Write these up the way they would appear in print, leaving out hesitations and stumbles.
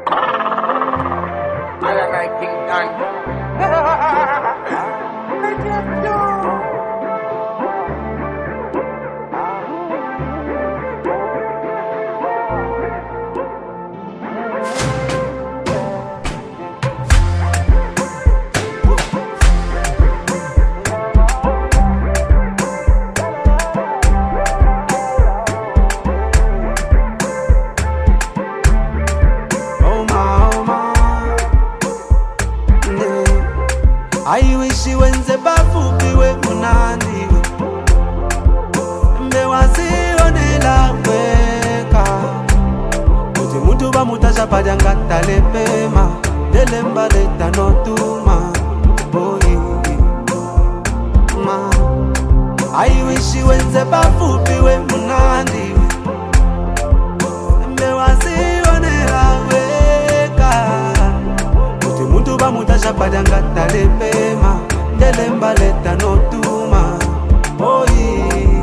I wish you wenze bafukiwe munandiwe mbewasionela weka kuti muntu bamutasha padyangata pema delemba leta notuma boy ma I wish you wenze bafukiwe munandiwe mbewasionela weka kuti muntu bamutasha padyangata pema delemba leta notuma boy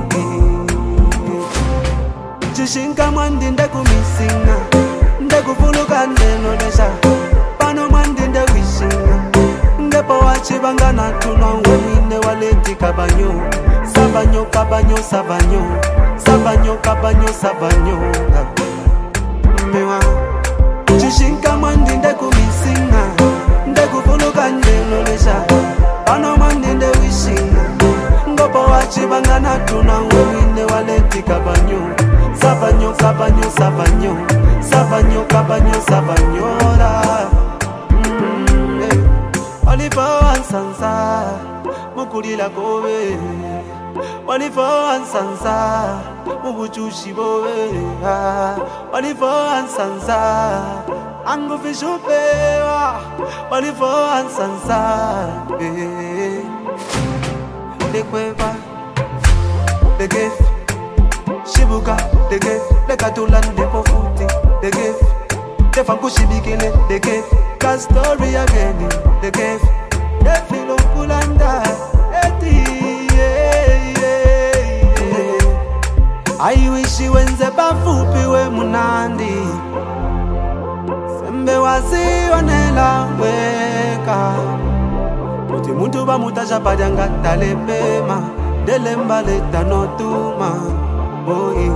Chishinka mwandi ndekumisinga ndekufuluka ndenolesha pano mwandi ndewishinga ndepo wachibangana tuna wemine waleti kabanyo sabanyo kabanyo sabanyo sabanyo kabanyo sabanyo mewa Chishinka mwandi ndekumisinga ndekufuluka ndenolesha pano mwandi ndewishinga ndepo wachibangana tuna wemine waleti kabanyo Sabanyo, sabanyo, sabanyo, sabanyo, kabanyo, sabanyora. Oliver Ansansa, mukulila kowe. Oliver Ansansa, mubuchushi bowe. Oliver Ansansa, ango fishupewa. Oliver Ansansa, de cueva, de gift. Shibuka, the gift, the Katulan, the Pofuti, the gift, the Fankushibikele, the gift, the story again, the gift, the Philo Pulanda, I wish you wenze bafupiwe munandi sembe wasionela weka kuti muntu bamutasha padyangata pema delemba leta notuma boy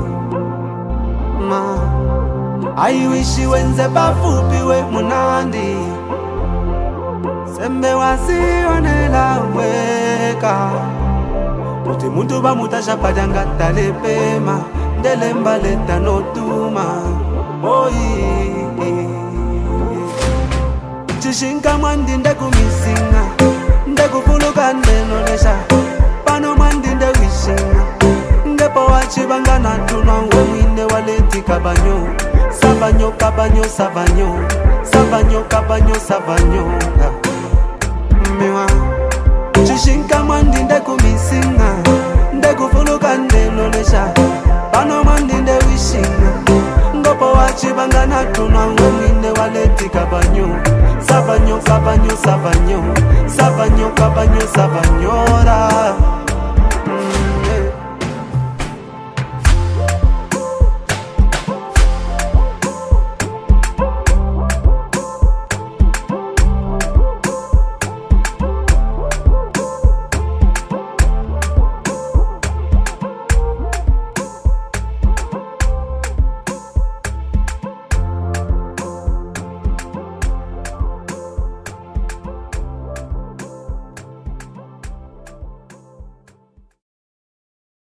ma I wish you wenze bafupiwe munandi sembe wasionela weka kuti muntu bamutasha padyangata pema delemba leta notuma boy Chishinka mwandi ndekumisinga ndekufuluka ndenolesha pano mwandi ndewishinga ndepo wachibangana tuna wemine waleti kabanyo sabanyo kabanyo sabanyo sabanyo kabanyo sabanyo mewa Chishinka mwandi ndekumisinga ndekufuluka ndenolesha pano mwandi ndewishinga ndepo wachibangana tuna wemine waleti kabanyo sabanyo kabanyo sabanyo sabanyo kabanyo sabanyora